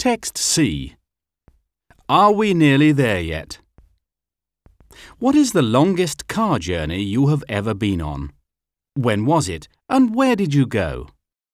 Text C. Are we nearly there yet? What is the longest car journey you have ever been on? When was it, and where did you go?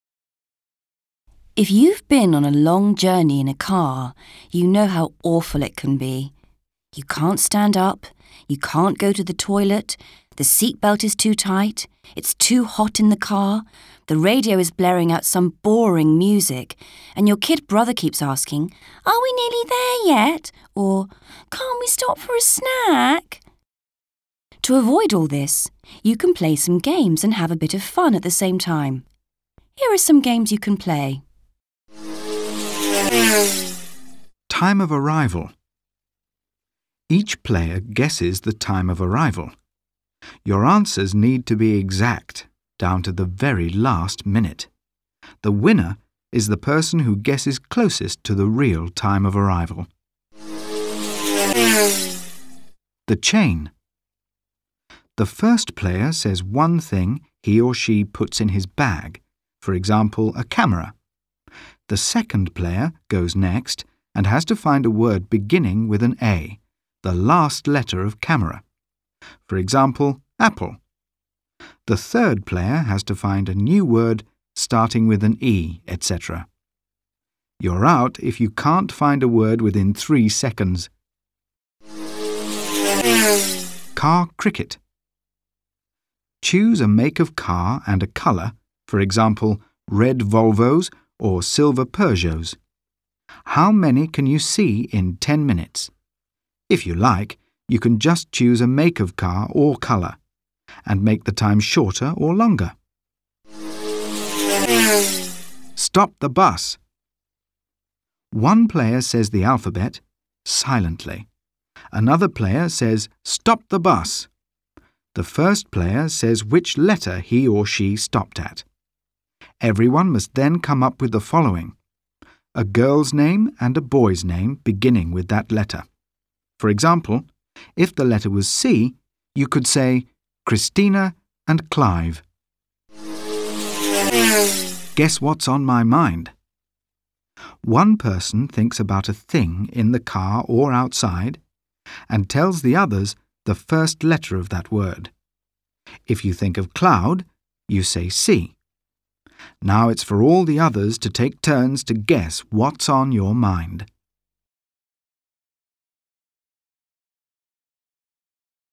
If you've been on a long journey in a car, you know how awful it can be. You can't stand up, you can't go to the toilet, the seatbelt is too tight, it's too hot in the car, the radio is blaring out some boring music, and your kid brother keeps asking, "Are we nearly there yet?" Or, "Can't we stop for a snack?" To avoid all this, you can play some games and have a bit of fun at the same time. Here are some games you can play. Time of arrival. Each player guesses the time of arrival. Your answers need to be exact, down to the very last minute. The winner is the person who guesses closest to the real time of arrival. The chain. The first player says one thing he or she puts in his bag, for example, a camera. The second player goes next and has to find a word beginning with an A, the last letter of camera. For example, apple. The third player has to find a new word starting with an E, etc. You're out if you can't find a word within 3 seconds. Car cricket. Choose a make of car and a colour, for example, red Volvos or silver Peugeots. How many can you see in 10 minutes? If you like, you can just choose a make of car or colour and make the time shorter or longer. Stop the bus. One player says the alphabet silently. Another player says, "Stop the bus." The first player says which letter he or she stopped at. Everyone must then come up with the following: a girl's name and a boy's name beginning with that letter. For example, if the letter was C, you could say Christina and Clive. Guess what's on my mind? One person thinks about a thing in the car or outside and tells the others the first letter of that word. If you think of cloud, you say C. Now it's for all the others to take turns to guess what's on your mind.